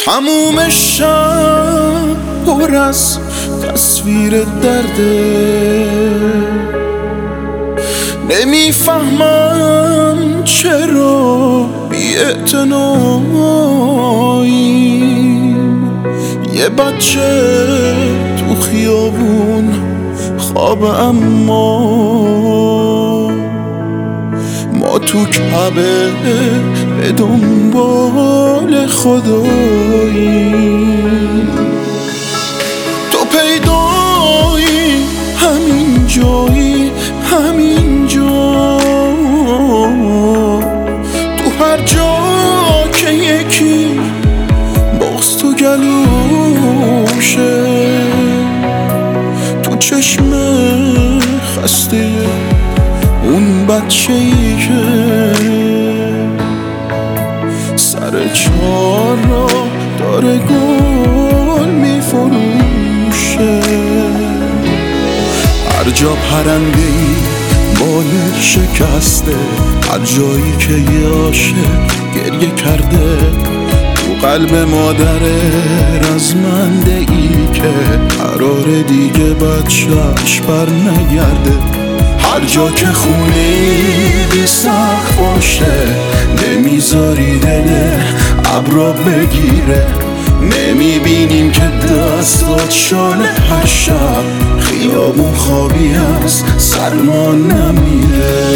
تموم شب پر از تصویر درده، نمیفهمم چرا بی‌اعتناییم. یه بچه تو خیابون خوابه، اما ما تو کعبه به دنبال خداییم. تو پیدایی همین جایی، همین جا، تو هر جا که یکی بغض تو گلوشه، تو چشم خسته اون بچه‌ای که سر چهار را داره گل میفروشه. هر جا پرنده‌ای بالش شکسته، هر جایی که یه عاشق گریه کرده، تو قلب مادر رزمنده ای که قرار دیگه بچه‌اش بر نگرده. هر جا که خونه بی سقف باشه، نمیذاری دل ابرا بگیره، نمیبینیم که دستات شاله هر شب، خیابون خوابی هست سرما نمیره.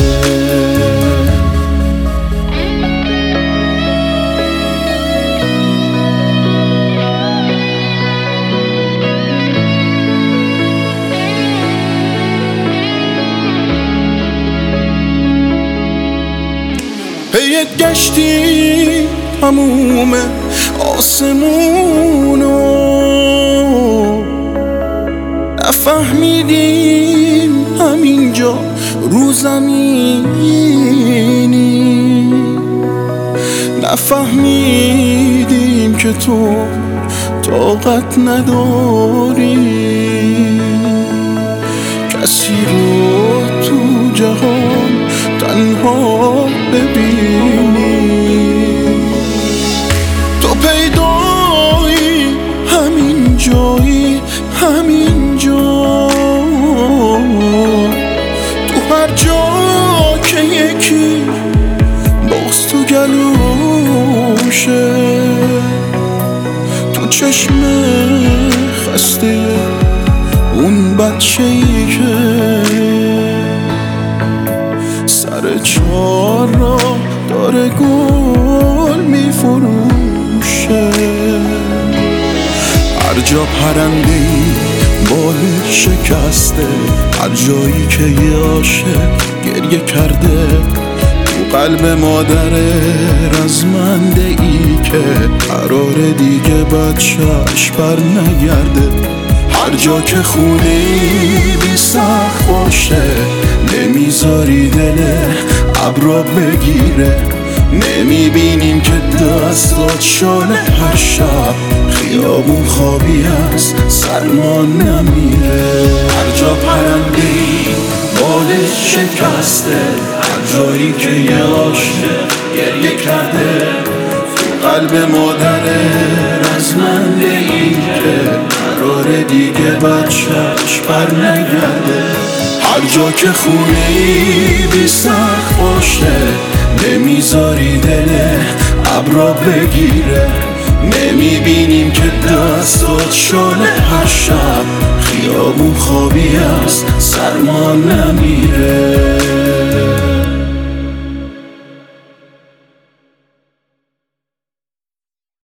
پیت گشتی تموم آسمونو، نفهمیدیم همینجا رو زمینی، نفهمیدیم که تو طاقت نداری کسی رو تو جهان تنها ببینی. تو پیدایی همین جایی، همین جا، تو هر جا که یکی بغض تو گلوشه، تو چشم خسته اون بچه‌ای که سر چهار را داره گل میفروشه. هر جا پرنده‌ای بالش شکسته، هر جایی که یه عاشق گریه کرده، تو قلب مادر رزمنده ای که قرار دیگه بچه‌اش بر نگرده. هر جا که خونه بی سقف باشه، نمیذاری دل ابرا بگیره، نمیبینیم که دستات شاله هر شب، خیابون خوابی هست سرما نمیره. هر جا پرنده‌ای بالش شکسته، هر جایی که یه عاشق گریه کرده، تو قلب مادر رزمنده ای که قرار دیگه بچه‌اش بر نگرده. هر جا که خونه‌ای بی سقف باشه، نمیذاری دل ابرا بگیره، نمیبینیم که دستات شاله هر شب، خیابون خوابی هست سرما